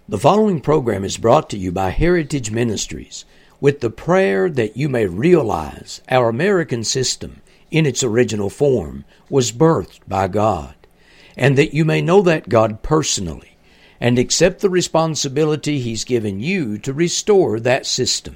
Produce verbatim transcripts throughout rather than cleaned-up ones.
The following program is brought to you by Heritage Ministries with the prayer that you may realize our American system in its original form was birthed by God, and that you may know that God personally and accept the responsibility He's given you to restore that system.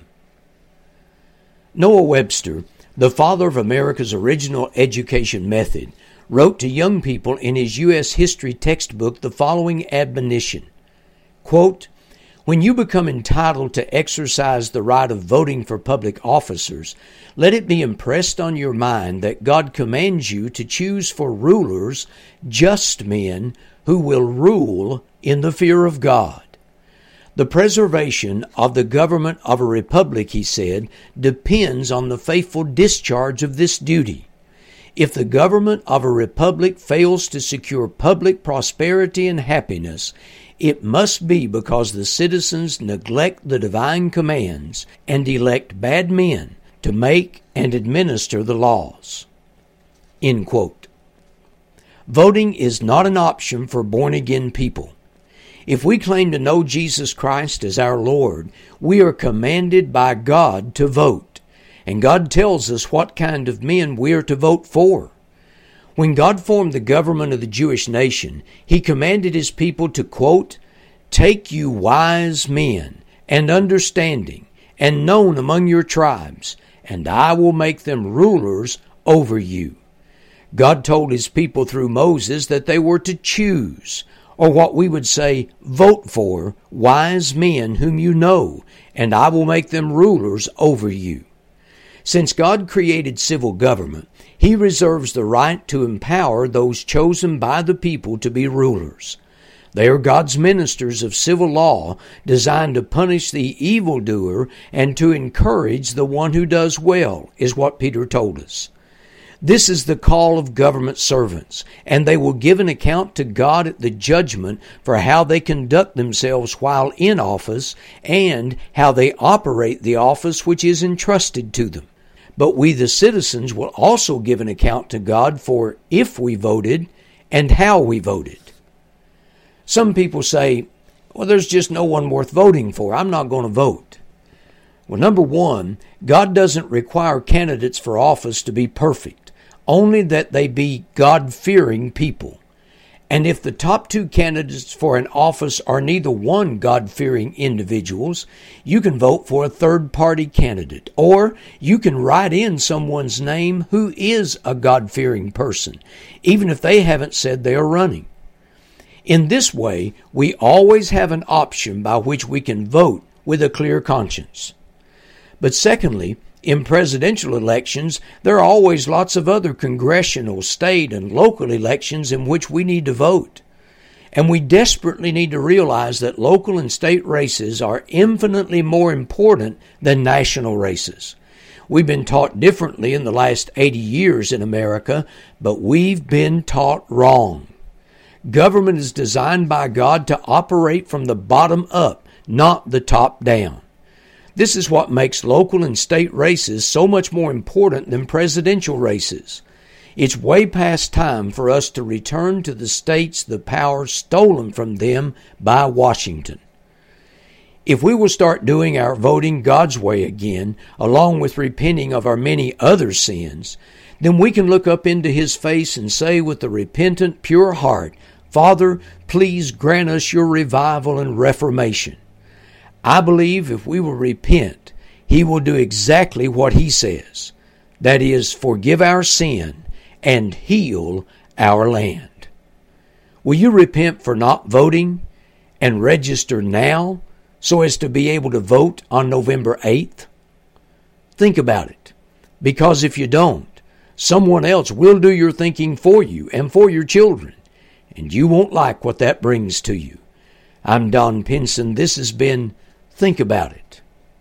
Noah Webster, the father of America's original education method, wrote to young people in his U S history textbook the following admonition. Quote, "When you become entitled to exercise the right of voting for public officers, let it be impressed on your mind that God commands you to choose for rulers just men who will rule in the fear of God. The preservation of the government of a republic," he said, "depends on the faithful discharge of this duty. If the government of a republic fails to secure public prosperity and happiness, it must be because the citizens neglect the divine commands and elect bad men to make and administer the laws." End quote. Voting is not an option for born-again people. If we claim to know Jesus Christ as our Lord, we are commanded by God to vote, and God tells us what kind of men we are to vote for. When God formed the government of the Jewish nation, He commanded His people to, quote, "Take you wise men and understanding and known among your tribes, and I will make them rulers over you." God told His people through Moses that they were to choose, or what we would say, vote for, wise men whom you know, and I will make them rulers over you. Since God created civil government, He reserves the right to empower those chosen by the people to be rulers. They are God's ministers of civil law, designed to punish the evildoer and to encourage the one who does well, is what Peter told us. This is the call of government servants, and they will give an account to God at the judgment for how they conduct themselves while in office and how they operate the office which is entrusted to them. But we, the citizens, will also give an account to God for if we voted and how we voted. Some people say, well, there's just no one worth voting for. I'm not going to vote. Well, number one, God doesn't require candidates for office to be perfect, only that they be God-fearing people. And if the top two candidates for an office are neither one God-fearing individuals, you can vote for a third-party candidate, or you can write in someone's name who is a God-fearing person, even if they haven't said they are running. In this way, we always have an option by which we can vote with a clear conscience. But secondly, in presidential elections, there are always lots of other congressional, state, and local elections in which we need to vote. And we desperately need to realize that local and state races are infinitely more important than national races. We've been taught differently in the last eighty years in America, but we've been taught wrong. Government is designed by God to operate from the bottom up, not the top down. This is what makes local and state races so much more important than presidential races. It's way past time for us to return to the states the power stolen from them by Washington. If we will start doing our voting God's way again, along with repenting of our many other sins, then we can look up into His face and say with a repentant, pure heart, "Father, please grant us your revival and reformation." I believe if we will repent, He will do exactly what He says. That is, forgive our sin and heal our land. Will you repent for not voting and register now so as to be able to vote on November eighth? Think about it, because if you don't, someone else will do your thinking for you and for your children, and you won't like what that brings to you. I'm Don Pinson. This has been Think About It.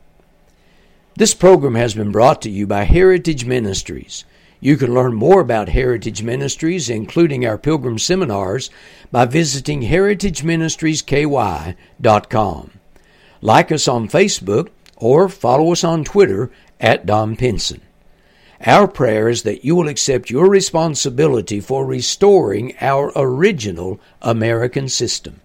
This program has been brought to you by Heritage Ministries. You can learn more about Heritage Ministries, including our Pilgrim Seminars, by visiting heritage ministries k y dot com. Like us on Facebook or follow us on Twitter at Don Pinson. Our prayer is that you will accept your responsibility for restoring our original American system.